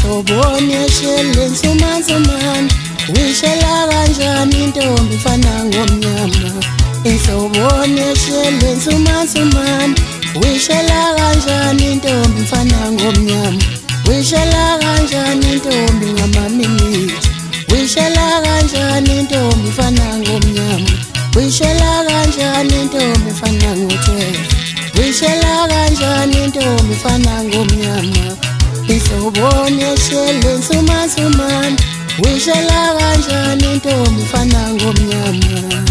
Insoboni eshele suman wishela kanjani intombi fana ngomnyama Insoboni eshele suman wishela kanjani intombi fana ngomnyama Wishela kanjani intombi ngamaminitsi Wishela kanjani intombi fana ngomnyama Wishela kanjani intombi fana ngo-12 Wishela kanjani intombi fana ngomnyama Insoboni eshele suman wishela kanjani intombi fana ngomnyama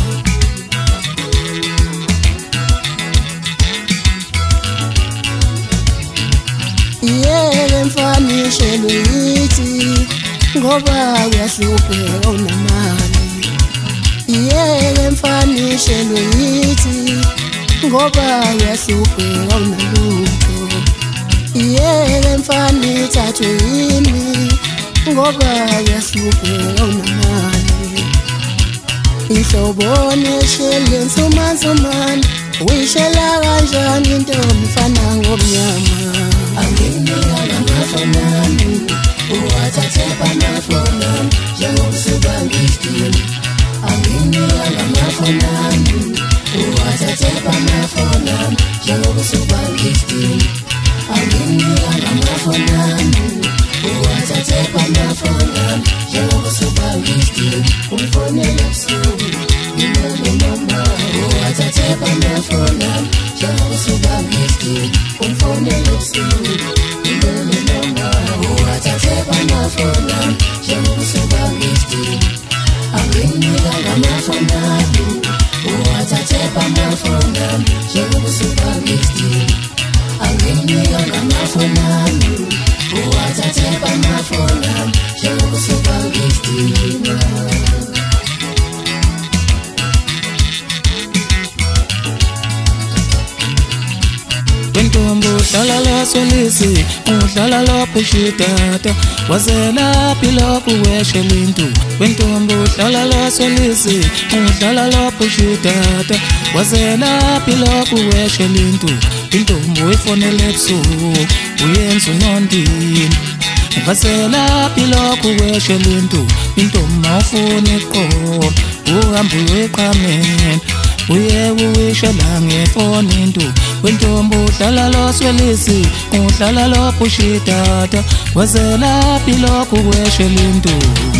Yeke mfana ishelwe yithi ngoba uyahlupheka unamali Yeke mfana ishelwe yithi ngoba uyahlupheka unalutho Yeke mfana ithathwe yimi ngoba uyahlupheka unamali Insoboni eshele suman wishela kanjani intombi fana ngomnyama Anginika ngamafonami uwathathe banafonami njengobusuka ngidini Anginika ngamafonami uwathathe banafonami njengobusuka ngidini Anginika ngamafonami uwathathe banafonami njengobusuka ngidini Umfonele ebusuku ngimele mama uwathathe banafonami njengobusuka ngidini Umfonele ebusuku ngimele mama uwathathe banafonami njengobusuka ngidini Anginika ngamafonami uwathathe banafonami njengobusuka ngidini Anginika ngamafonami uwathathe banafonami njengobusuka ngidini Wentombi uhlala la solisi uhlala la pushitata wazela piloku weshela into Wentombi uhlala la solisi uhlala la pushitata wazela piloku weshela into Intombi uyifonela ebusuku uyenza unondini Ngasela piloku weshela into Intombi mawufuna iqolo uhamba uyeqhameni Uye uwishela ngefoni into Wentombi uhlala lo swelisi uhlala lo pushitata wazela piloku weshela into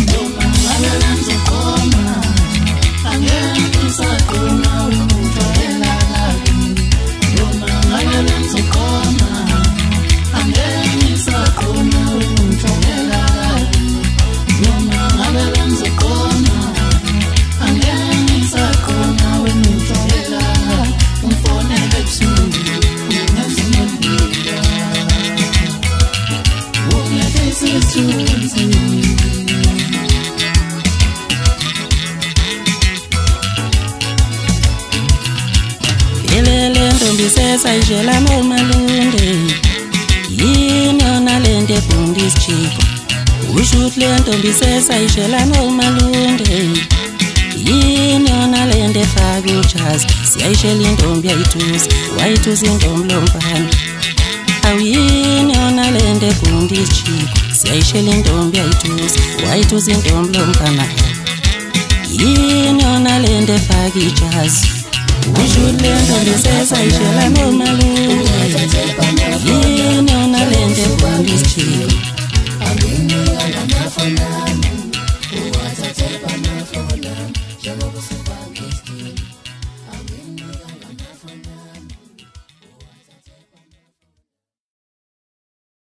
Ilele ntombi sesayishela nomalunde Yini yona lente efundi isichiko Ushuthi le ntombi sesayishela nomalunde Yini yona lente efake ujazi Siyayishela intombi yayithusi wayithusi intombi lomfana Awuyini yona lente efundi isichiko Siyayishela intombi yayithusi wayithusi intombi lomfana Yini yona lente efake ijazi Ushuthi le ntombi sesayishela nomalunde Yini yona